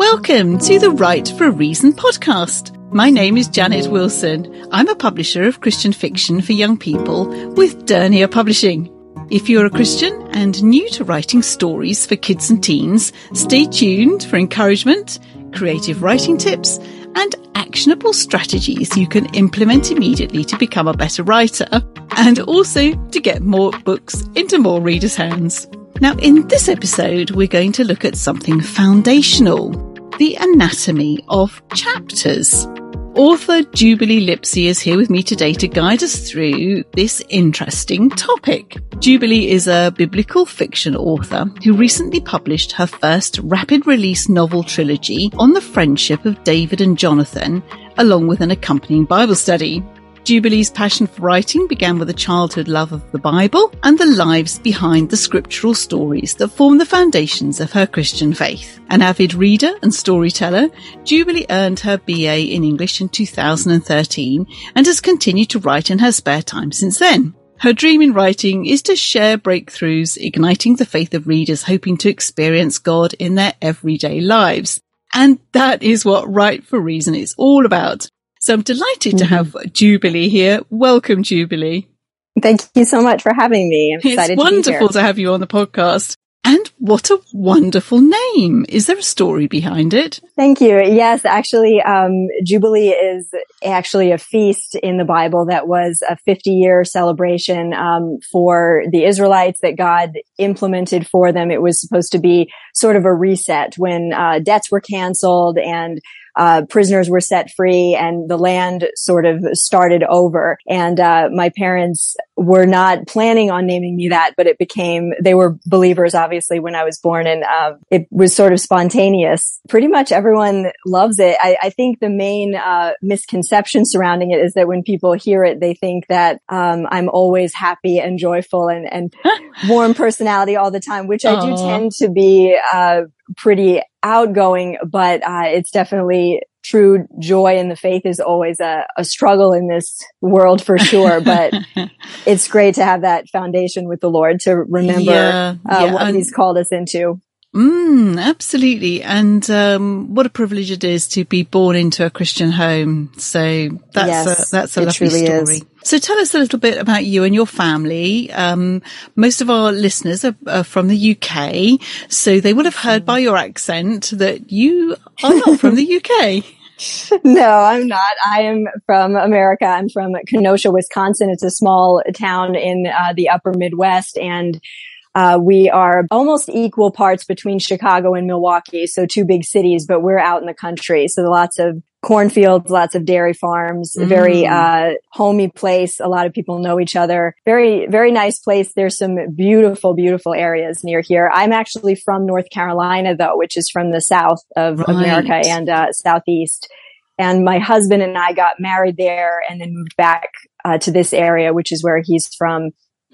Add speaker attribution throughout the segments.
Speaker 1: Welcome to the Write for a Reason podcast. My name is Janet Wilson. I'm a publisher of Christian fiction for young people with Dernier Publishing. If you're a Christian and new to writing stories for kids and teens, stay tuned for encouragement, creative writing tips, and actionable strategies you can implement immediately to become a better writer, and also to get more books into more readers' hands. Now, in this episode, we're going to look at something foundational, the anatomy of chapters. Author Jubilee Lipsey is here with me today to guide us through this interesting topic. Jubilee is a biblical fiction author who recently published her first rapid release novel trilogy on the friendship of David and Jonathan, along with an accompanying Bible study. Jubilee's passion for writing began with a childhood love of the Bible and the lives behind the scriptural stories that form the foundations of her Christian faith. An avid reader and storyteller, Jubilee earned her BA in English in 2013 and has continued to write in her spare time since then. Her dream in writing is to share breakthroughs, igniting the faith of readers hoping to experience God in their everyday lives. And that is what Write for Reason is all about. So I'm delighted to have Jubilee here. Welcome, Jubilee.
Speaker 2: Thank you so much for having me. I'm excited
Speaker 1: It's wonderful to have you on the podcast. And what a wonderful name. Is there a story behind it?
Speaker 2: Thank you. Yes, actually, Jubilee is actually a feast in the Bible that was a 50-year celebration for the Israelites that God implemented for them. It was supposed to be sort of a reset when debts were canceled and prisoners were set free and the land sort of started over. And my parents were not planning on naming me that, but they were believers, obviously, when I was born, and it was sort of spontaneous. Pretty much everyone loves it. I think the main misconception surrounding it is that when people hear it, they think that I'm always happy and joyful and warm personality all the time, which I do tend to be pretty outgoing, but it's definitely true. Joy in the faith is always a struggle in this world for sure, but it's great to have that foundation with the Lord to remember what He's called us into.
Speaker 1: Absolutely. And what a privilege it is to be born into a Christian home. So that's a lovely story. Is. So tell us a little bit about you and your family. Most of our listeners are from the UK, so they would have heard by your accent that you are not from the UK.
Speaker 2: No, I'm not. I am from America. I'm from Kenosha, Wisconsin. It's a small town in the upper Midwest, and we are almost equal parts between Chicago and Milwaukee, so two big cities, but we're out in the country. So lots of cornfields, lots of dairy farms, very homey place. A lot of people know each other. Very, very nice place. There's some beautiful, beautiful areas near here. I'm actually from North Carolina, though, which is from the south of America and southeast. And my husband and I got married there and then moved back to this area, which is where he's from.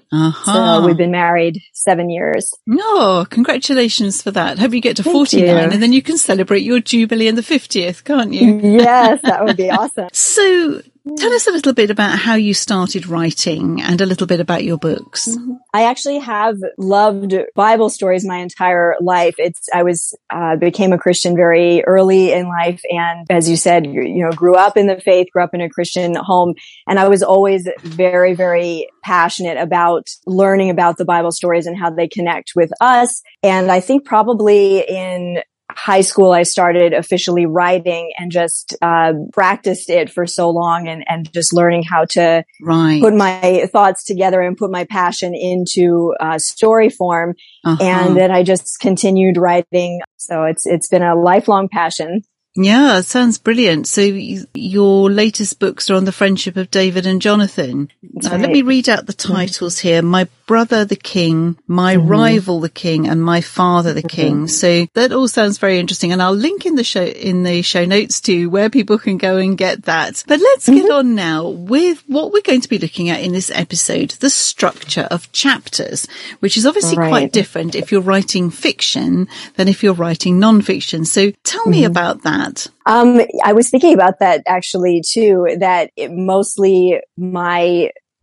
Speaker 2: So we've been married 7 years.
Speaker 1: Oh, congratulations for that. Hope you get to 49 and then you can celebrate your Jubilee in the 50th, can't you?
Speaker 2: Yes, that would be awesome.
Speaker 1: So tell us a little bit about how you started writing and a little bit about your books.
Speaker 2: I actually have loved Bible stories my entire life. I became a Christian very early in life. And as you said, grew up in the faith, grew up in a Christian home. And I was always very, very passionate about learning about the Bible stories and how they connect with us. And I think probably in high school, I started officially writing and just practiced it for so long and just learning how to put my thoughts together and put my passion into story form. And then I just continued writing. So it's been a lifelong passion.
Speaker 1: Yeah, it sounds brilliant. So your latest books are on the friendship of David and Jonathan.
Speaker 2: Right.
Speaker 1: Let me read out the titles here. My Brother the King, My Rival the King, and My Father the King. So that all sounds very interesting. And I'll link in the show notes to where people can go and get that. But let's get on now with what we're going to be looking at in this episode, the structure of chapters, which is obviously quite different if you're writing fiction than if you're writing non-fiction. So tell me about that. I
Speaker 2: was thinking about that actually too, that mostly my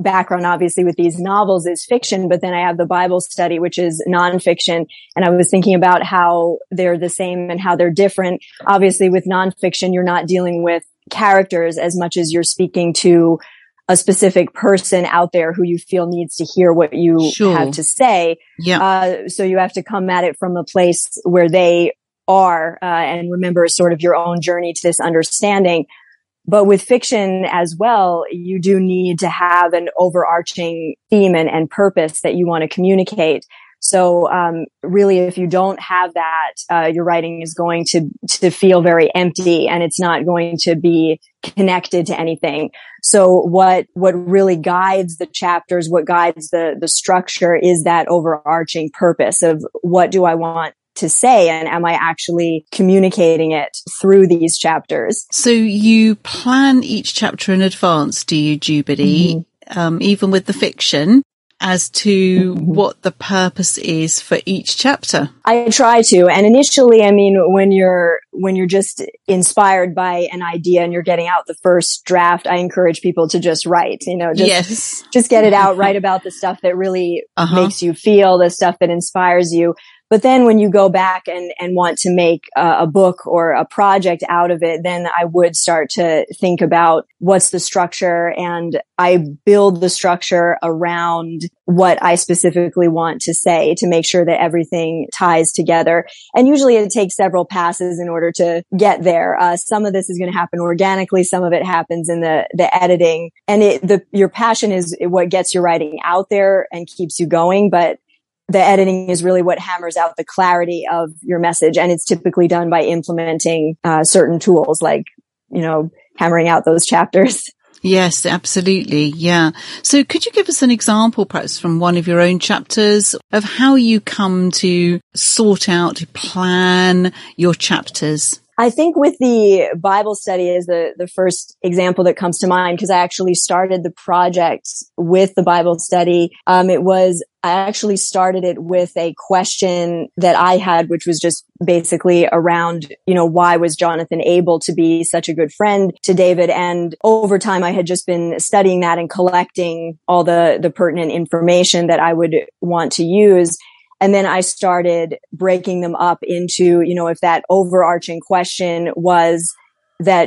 Speaker 2: background, obviously, with these novels is fiction, but then I have the Bible study, which is nonfiction. And I was thinking about how they're the same and how they're different. Obviously, with nonfiction, you're not dealing with characters as much as you're speaking to a specific person out there who you feel needs to hear what you have to say.
Speaker 1: Yeah.
Speaker 2: So you have to come at it from a place where they are, and remember sort of your own journey to this understanding. But with fiction as well, you do need to have an overarching theme and purpose that you want to communicate. So, really, if you don't have that, your writing is going to feel very empty, and it's not going to be connected to anything. So what really guides the chapters, what guides the structure is that overarching purpose of what do I want to say, and am I actually communicating it through these chapters?
Speaker 1: So you plan each chapter in advance, do you, Jubilee? Even with the fiction, as to what the purpose is for each chapter? I
Speaker 2: try to. And initially, I mean, when you're just inspired by an idea and you're getting out the first draft, I encourage people to just write, just get it out, write about the stuff that really makes you feel, the stuff that inspires you. But then when you go back and want to make a book or a project out of it, then I would start to think about what's the structure, and I build the structure around what I specifically want to say to make sure that everything ties together. And usually it takes several passes in order to get there. Some of this is going to happen organically. Some of it happens in the editing, and your passion is what gets your writing out there and keeps you going. But the editing is really what hammers out the clarity of your message. And it's typically done by implementing certain tools like, hammering out those chapters.
Speaker 1: Yes, absolutely. Yeah. So could you give us an example, perhaps from one of your own chapters, of how you come to sort out, plan your chapters?
Speaker 2: I think with the Bible study is the first example that comes to mind, because I actually started the project with the Bible study. I actually started it with a question that I had, which was just basically around, why was Jonathan able to be such a good friend to David? And over time, I had just been studying that and collecting all the pertinent information that I would want to use. And then I started breaking them up into, if that overarching question was that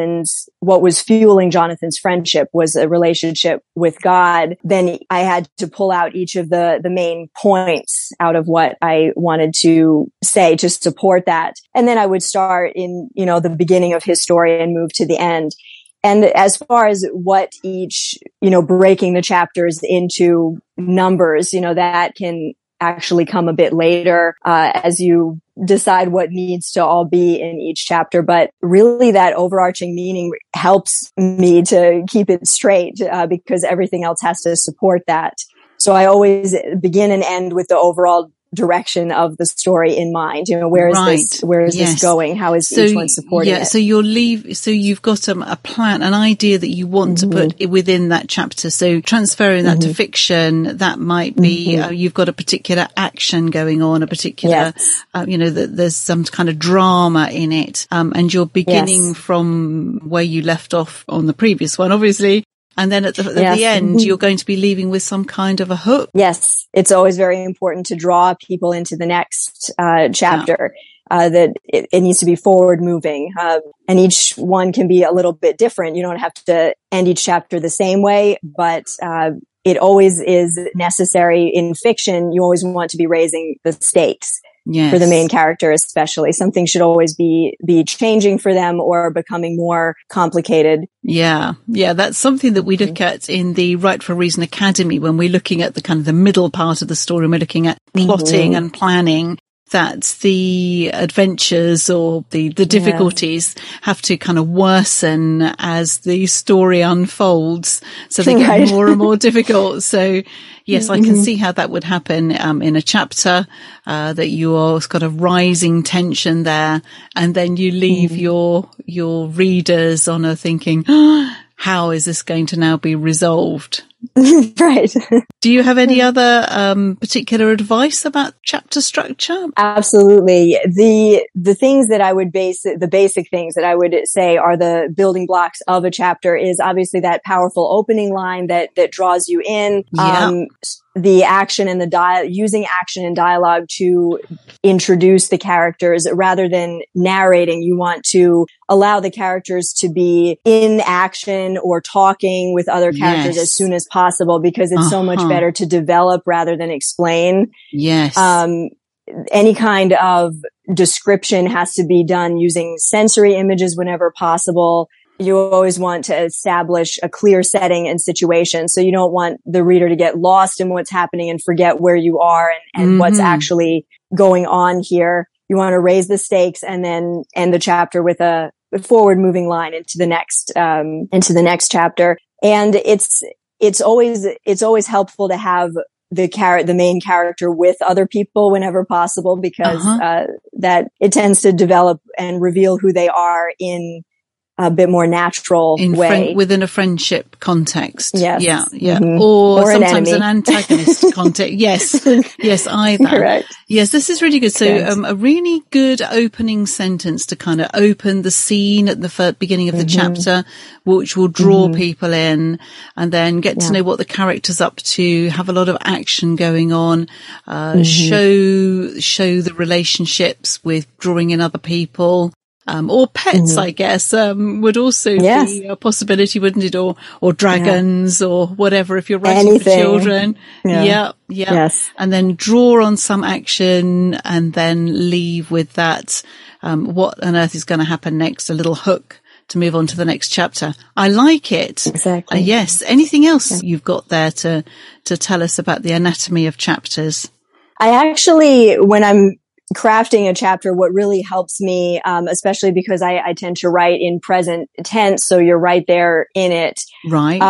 Speaker 2: what was fueling Jonathan's friendship was a relationship with God, then I had to pull out each of the main points out of what I wanted to say to support that. And then I would start in, the beginning of his story and move to the end. And as far as what each, breaking the chapters into numbers, that can actually come a bit later, as you decide what needs to all be in each chapter. But really that overarching meaning helps me to keep it straight, because everything else has to support that. So I always begin and end with the overall direction of the story in mind. Where is this going? How is each one supporting it?
Speaker 1: So you've got a plan, an idea that you want to put within that chapter. So transferring that to fiction, that might be, you've got a particular action going on, a particular, there's some kind of drama in it. And you're beginning from where you left off on the previous one, obviously. And then at the end, you're going to be leaving with some kind of a hook.
Speaker 2: Yes. It's always very important to draw people into the next chapter. That it needs to be forward moving. And each one can be a little bit different. You don't have to end each chapter the same way, but it always is necessary in fiction. You always want to be raising the stakes. Yes. For the main character, especially. Something should always be changing for them or becoming more complicated.
Speaker 1: Yeah. That's something that we look at in the Write for a Reason Academy when we're looking at the kind of the middle part of the story. We're looking at plotting and planning. That the adventures or the difficulties have to kind of worsen as the story unfolds. So they get more and more difficult. So yes, I can see how that would happen, in a chapter, that you've got a rising tension there. And then you leave your readers on a thinking, how is this going to now be resolved?
Speaker 2: Right.
Speaker 1: Do you have any other particular advice about chapter structure?
Speaker 2: Absolutely. The things that I would the basic things that I would say are the building blocks of a chapter is obviously that powerful opening line that draws you in.
Speaker 1: Yeah.
Speaker 2: The action and using action and dialogue to introduce the characters rather than narrating. You want to allow the characters to be in action or talking with other characters as soon as possible, because it's so much better to develop rather than explain.
Speaker 1: Yes.
Speaker 2: Any kind of description has to be done using sensory images whenever possible. You always want to establish a clear setting and situation. So you don't want the reader to get lost in what's happening and forget where you are and what's actually going on here. You want to raise the stakes and then end the chapter with a forward moving line into the next chapter. And it's always helpful to have the main character with other people whenever possible, because that it tends to develop and reveal who they are in a bit more natural way.
Speaker 1: Within a friendship context.
Speaker 2: Yes.
Speaker 1: Yeah. Yeah.
Speaker 2: Mm-hmm.
Speaker 1: Or sometimes an antagonist context. Yes. Yes, either.
Speaker 2: Correct.
Speaker 1: Yes, this is really good. So, a really good opening sentence to kind of open the scene at the beginning of the chapter, which will draw people in, and then get to know what the character's up to, have a lot of action going on, show the relationships with drawing in other people. Or pets, I guess, would also be a possibility, wouldn't it? Or dragons or whatever, if you're writing for children. Yeah. Yes. And then draw on some action and then leave with that, what on earth is going to happen next, a little hook to move on to the next chapter. I like it.
Speaker 2: Exactly.
Speaker 1: Yes. Anything else you've got there to tell us about the anatomy of chapters?
Speaker 2: I actually, when I'm crafting a chapter, what really helps me, especially because I tend to write in present tense, so you're right there in it.
Speaker 1: Right.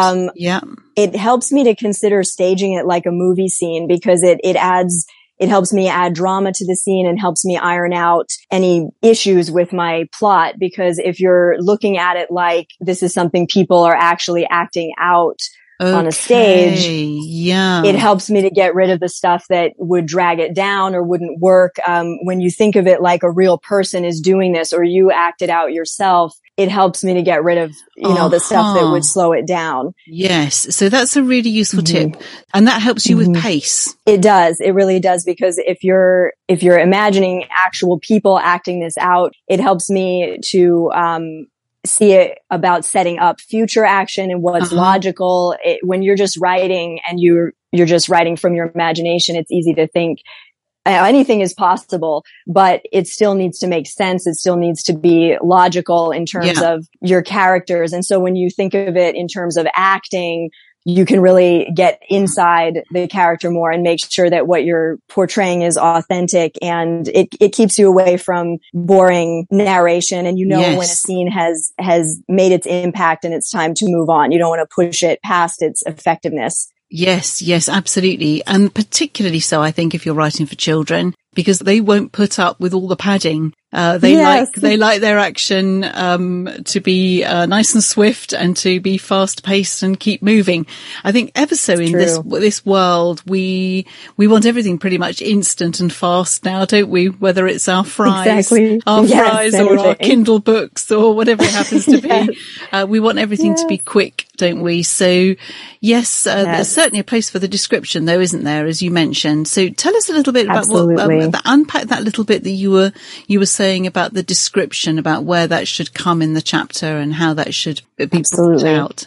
Speaker 2: It helps me to consider staging it like a movie scene, because it helps me add drama to the scene and helps me iron out any issues with my plot. Because if you're looking at it like this is something people are actually acting out on a stage, it helps me to get rid of the stuff that would drag it down or wouldn't work. When you think of it like a real person is doing this, or you act it out yourself, it helps me to get rid of, the stuff that would slow it down.
Speaker 1: Yes. So that's a really useful tip. And that helps you with pace.
Speaker 2: It does. It really does. Because if you're imagining actual people acting this out, it helps me to, see it about setting up future action and what's logical. When you're just writing and you're just writing from your imagination, it's easy to think anything is possible, but it still needs to make sense. It still needs to be logical in terms of your characters. And so when you think of it in terms of acting, you can really get inside the character more and make sure that what you're portraying is authentic, and it keeps you away from boring narration. And when a scene has made its impact and it's time to move on. You don't want to push it past its effectiveness.
Speaker 1: Yes, absolutely. And particularly so, I think, if you're writing for children, because they won't put up with all the padding. They like their action, to be, nice and swift and to be fast paced and keep moving. I think ever so in this world, we want everything pretty much instant and fast now, don't we? Whether it's our fries, or our Kindle books or whatever it happens to be. We want everything to be quick, don't we? So yes, there's certainly a place for the description though, isn't there? As you mentioned. So tell us a little bit about unpack that little bit that you were saying about the description, about where that should come in the chapter and how that should be brought out.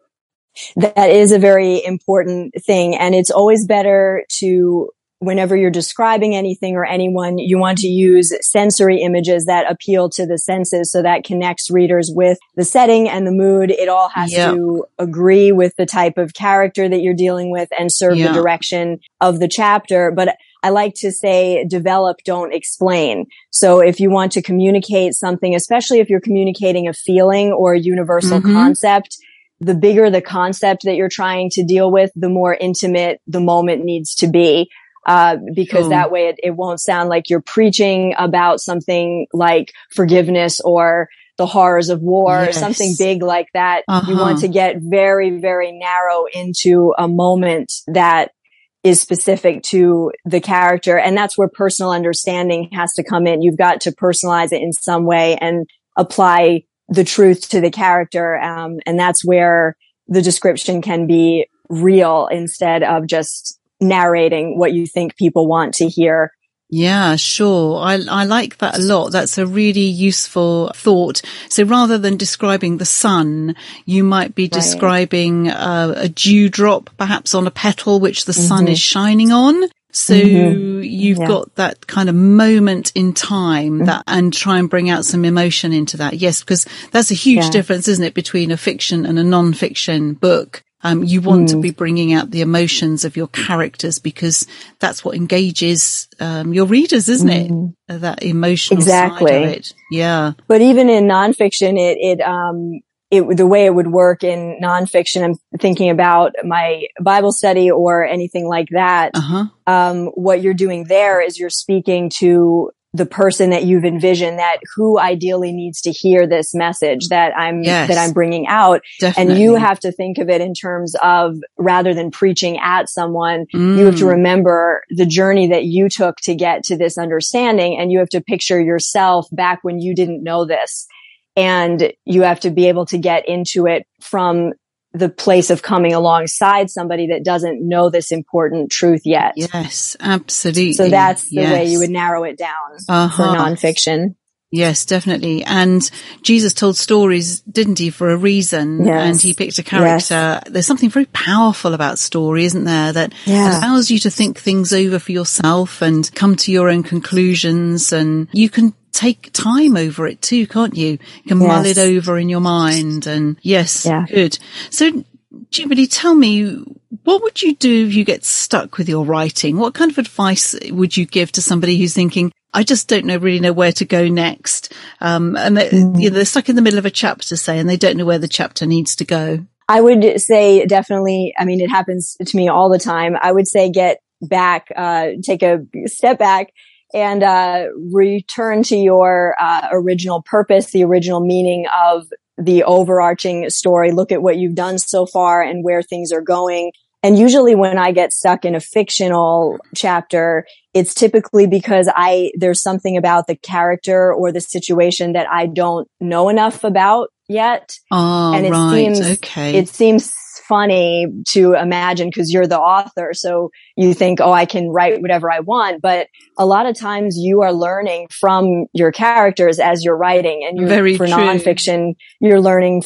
Speaker 2: That is a very important thing. And it's always better to, whenever you're describing anything or anyone, you want to use sensory images that appeal to the senses, so that connects readers with the setting and the mood. It all has to agree with the type of character that you're dealing with and serve the direction of the chapter. But I like to say, develop, don't explain. So if you want to communicate something, especially if you're communicating a feeling or a universal concept, the bigger the concept that you're trying to deal with, the more intimate the moment needs to be. Because that way it won't sound like you're preaching about something like forgiveness or the horrors of war or
Speaker 1: Yes.
Speaker 2: something big like that. You want
Speaker 1: Uh-huh.
Speaker 2: to get very, very narrow into a moment that is specific to the character. And that's where personal understanding has to come in. You've got to personalize it in some way and apply the truth to the character. And that's where the description can be real instead of just narrating what you think people want to hear.
Speaker 1: Yeah, sure. I like that a lot. That's a really useful thought. So rather than describing the sun, you might be describing a dewdrop perhaps on a petal which the sun is shining on. So you've got that kind of moment in time that, and try and bring out some emotion into that. Yes, because that's a huge difference, isn't it, between a fiction and a non-fiction book. You want to be bringing out the emotions of your characters because that's what engages your readers, isn't it? That emotional side of it. Yeah.
Speaker 2: But even in nonfiction, the way it would work in nonfiction, I'm thinking about my Bible study or anything like that. What you're doing there is you're speaking to the person that you've envisioned, that who ideally needs to hear this message that I'm bringing out.
Speaker 1: Definitely.
Speaker 2: And you have to think of it in terms of, rather than preaching at someone, you have to remember the journey that you took to get to this understanding. And you have to picture yourself back when you didn't know this. And you have to be able to get into it from the place of coming alongside somebody that doesn't know this important truth yet.
Speaker 1: Yes, absolutely.
Speaker 2: So that's the way you would narrow it down for nonfiction.
Speaker 1: Yes, definitely. And Jesus told stories, didn't he, for a reason?
Speaker 2: Yes.
Speaker 1: And he picked a character. Yes. There's something very powerful about story, isn't there? That allows you to think things over for yourself and come to your own conclusions. And you can take time over it too, can't you? You can mull it over in your mind. And good. So, Jubilee, tell me, what would you do if you get stuck with your writing? What kind of advice would you give to somebody who's thinking, I just don't really know where to go next? And they're stuck in the middle of a chapter, say, and they don't know where the chapter needs to go.
Speaker 2: I would say definitely, I mean, it happens to me all the time. I would say get back, take a step back and return to your original purpose, the original meaning of the overarching story. Look at what you've done so far and where things are going. And usually when I get stuck in a fictional chapter, it's typically because there's something about the character or the situation that I don't know enough about yet.
Speaker 1: Oh,
Speaker 2: and it seems funny to imagine because you're the author. So you think, oh, I can write whatever I want. But a lot of times you are learning from your characters as you're writing. And for nonfiction, you're learning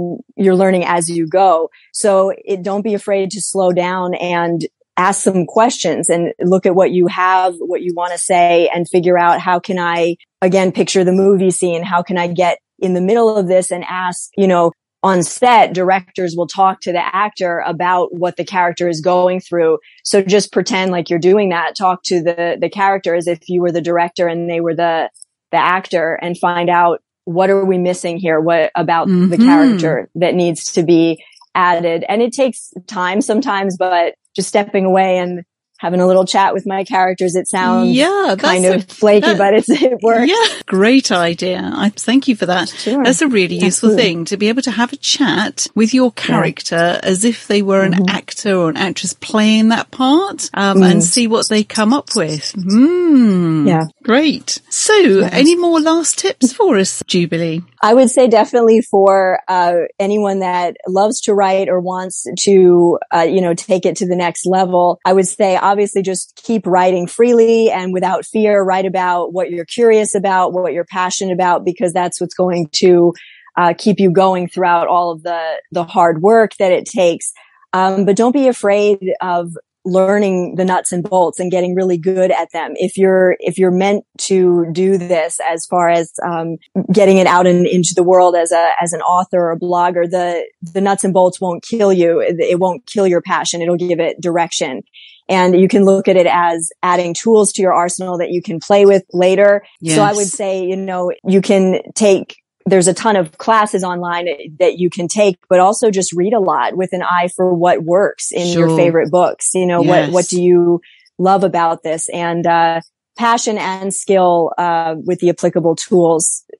Speaker 2: as you go. So don't be afraid to slow down and ask some questions and look at what you have, what you want to say, and figure out how can I, again, picture the movie scene. How can I get in the middle of this and ask, on set, directors will talk to the actor about what the character is going through. So just pretend like you're doing that. Talk to the character as if you were the director and they were the actor, and find out, what are we missing here? What about the character that needs to be added? And it takes time sometimes, but just stepping away and having a little chat with my characters. It sounds kind of flaky, but it works.
Speaker 1: Yeah, great idea. I thank you for that.
Speaker 2: Sure.
Speaker 1: That's a really useful thing, to be able to have a chat with your character as if they were an actor or an actress playing that part, and see what they come up with. Yeah. Great. So any more last tips for us, Jubilee?
Speaker 2: I would say definitely for anyone that loves to write or wants to, take it to the next level, I would say obviously just keep writing freely and without fear. Write about what you're curious about, what you're passionate about, because that's what's going to keep you going throughout all of the hard work that it takes. But don't be afraid of learning the nuts and bolts and getting really good at them. If you're meant to do this, as far as getting it out into the world as an author or a blogger, the nuts and bolts won't kill you. It won't kill your passion. It'll give it direction. And you can look at it as adding tools to your arsenal that you can play with later.
Speaker 1: Yes.
Speaker 2: So I would say, you can there's a ton of classes online that you can take, but also just read a lot with an eye for what works in your favorite books. What do you love about this? And passion and skill with the applicable tools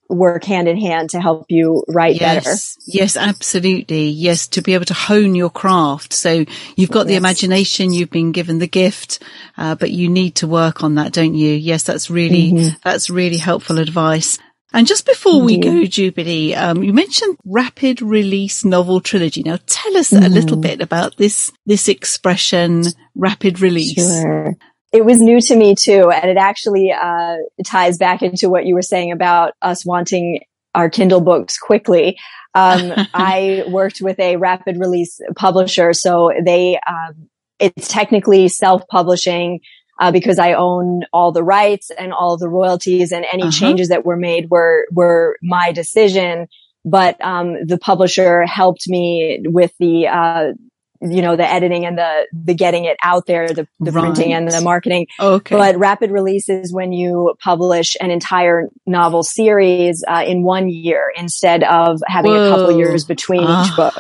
Speaker 2: work hand in hand to help you write better.
Speaker 1: Yes, absolutely. Yes, to be able to hone your craft. So you've got the imagination, you've been given the gift, but you need to work on that, don't you? Yes, that's really helpful advice. And just before we go, Jubilee, you mentioned rapid release novel trilogy. Now tell us a little bit about this expression, rapid release.
Speaker 2: Sure. It was new to me too, and it actually ties back into what you were saying about us wanting our Kindle books quickly. I worked with a rapid release publisher, so it's technically self-publishing because I own all the rights and all of the royalties, and any changes that were made were my decision. But the publisher helped me with the the editing and the getting it out there, the printing and the marketing.
Speaker 1: Okay.
Speaker 2: But rapid release is when you publish an entire novel series in 1 year instead of having a couple years between each book.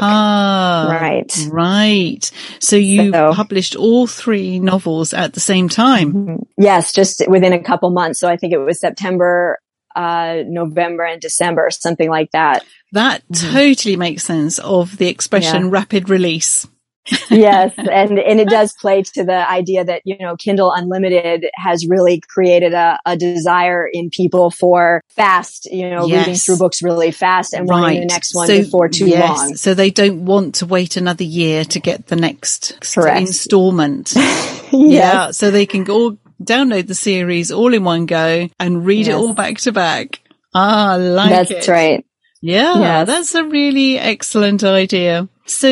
Speaker 1: Right. So you published all 3 novels at the same time?
Speaker 2: Yes, just within a couple months. So I think it was September, November and December, something like that.
Speaker 1: That totally makes sense of the expression rapid release.
Speaker 2: Yes. And it does play to the idea that, Kindle Unlimited has really created a desire in people for fast, reading through books really fast and wanting the next one before too long.
Speaker 1: So they don't want to wait another year to get the next installment. Yeah. So they can all download the series all in one go and read it all back to back. I like it.
Speaker 2: That's right.
Speaker 1: Yeah, that's a really excellent idea. So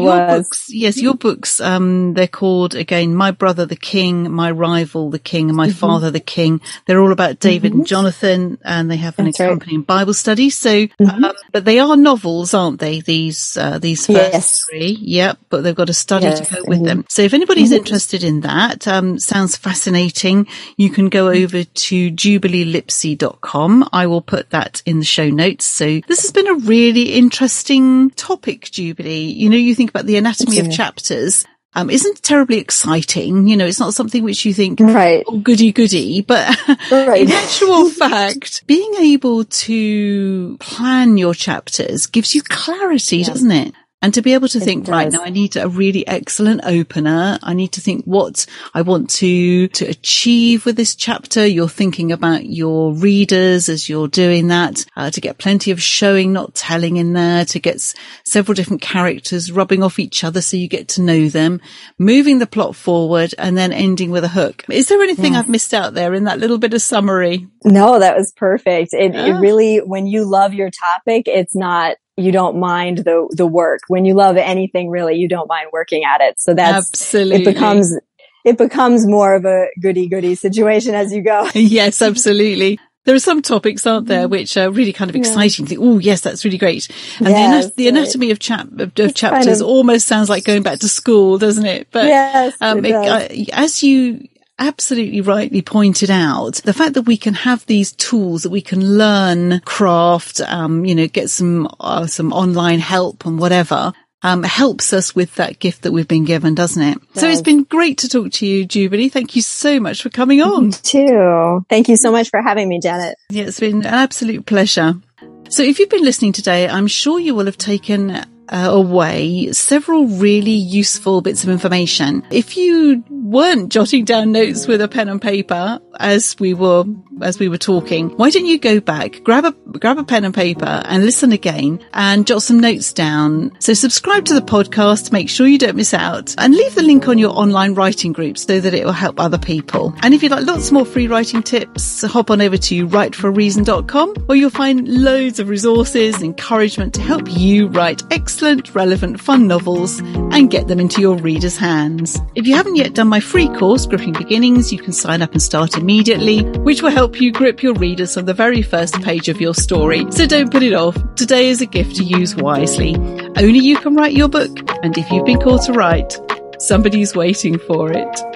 Speaker 1: your books, they're called, again, My Brother the King, My Rival the King, and My Father the King. They're all about David and Jonathan, and they have an accompanying Bible study. So, but they are novels, aren't they? These first 3. Yep. But they've got a study to go with them. So if anybody's interested in that, sounds fascinating, you can go over to jubileelipsy.com. I will put that in the show notes. So this has been a really interesting topic, Jubilee. You think about the anatomy of chapters. Isn't terribly exciting. It's not something which you think, oh, goody, but in actual fact, being able to plan your chapters gives you clarity, doesn't it? And to be able to think, right, now I need a really excellent opener. I need to think what I want to achieve with this chapter. You're thinking about your readers as you're doing that, to get plenty of showing, not telling in there, to get several different characters rubbing off each other so you get to know them, moving the plot forward and then ending with a hook. Is there anything I've missed out there in that little bit of summary?
Speaker 2: No, that was perfect. It really, when you love your topic, it's not, you don't mind the work. When you love anything, really, you don't mind working at it. So that's
Speaker 1: absolutely,
Speaker 2: it becomes more of a goody situation as you go.
Speaker 1: Yes, absolutely. There are some topics, aren't there, which are really kind of exciting. You think, oh, yes, that's really great. And the anatomy of chapters almost sounds like going back to school, doesn't it? But as you absolutely rightly pointed out, the fact that we can have these tools, that we can learn craft, get some online help and whatever, helps us with that gift that we've been given, doesn't it? So it's been great to talk to you, Jubilee. Thank you so much for coming on.
Speaker 2: Me too. Thank you so much for having me, Janet.
Speaker 1: Yeah, it's been an absolute pleasure. So if you've been listening today, I'm sure you will have taken away several really useful bits of information. If you weren't jotting down notes with a pen and paper as we were talking, why don't you go back, grab a pen and paper and listen again and jot some notes down. So subscribe to the podcast, make sure you don't miss out, and leave the link on your online writing group so that it will help other people. And if you'd like lots more free writing tips, hop on over to writeforareason.com, where you'll find loads of resources and encouragement to help you write excellent, relevant, fun novels and get them into your readers' hands. If you haven't yet done my free course, Gripping Beginnings, you can sign up and start immediately, which will help you grip your readers on the very first page of your story. So don't put it off. Today is a gift to use wisely. Only you can write your book, and if you've been called to write, somebody's waiting for it.